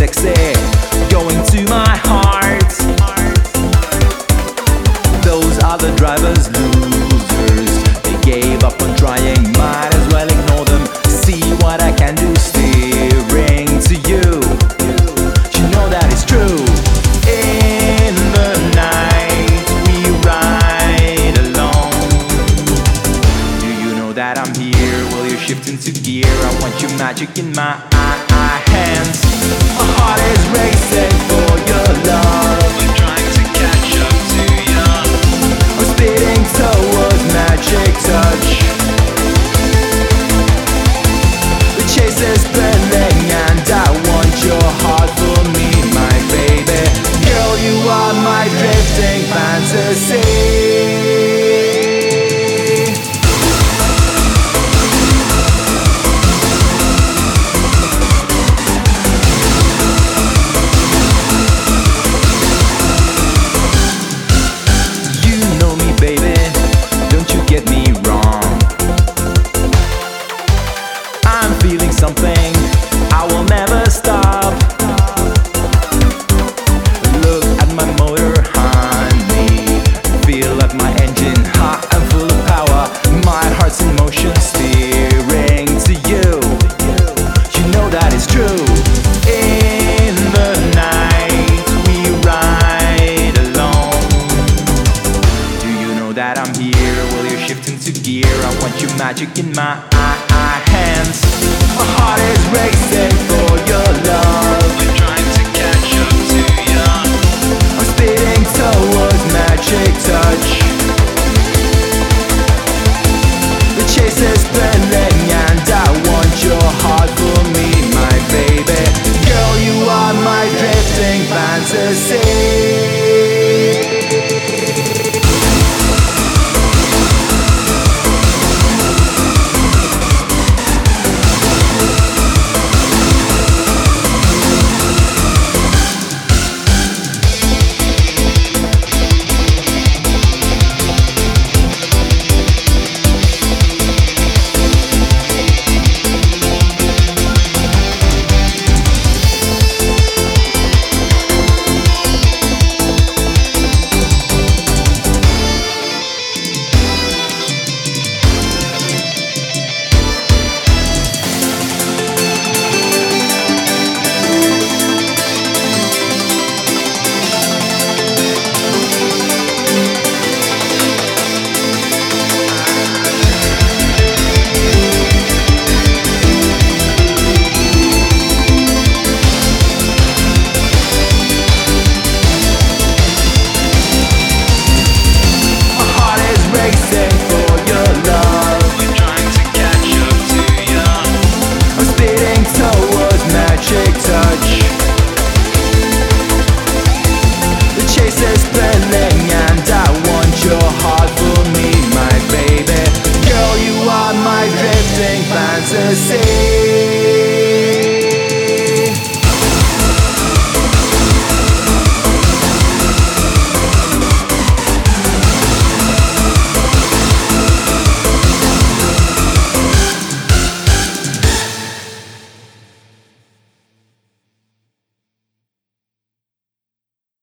sexy, going to my heart. Those other drivers, losers, they gave up on trying, might as well ignore them. See what I can do, steering to you. You know that it's true. In the night we ride alone. Do you know that I'm here? Will you shift into gear? I want your magic in my hands. My heart is racing for your love. I'm trying to catch up to you. I'm speeding towards magic touch. The chase is burning and I want your heart for me, my baby. Girl, you are my drifting fantasy. Baby, don't you get me wrong. I'm feeling something, I will never stop. Look at my motor, honey. Feel like my engine, hot and full of power. My heart's in motion, steering to you. You know that it's true. In the night we ride alone. Do you know that I'm here? Will you shift into gear? I want your magic in my hands. My heart is racing for your love. I'm trying to catch up to you. I'm speeding towards magic touch.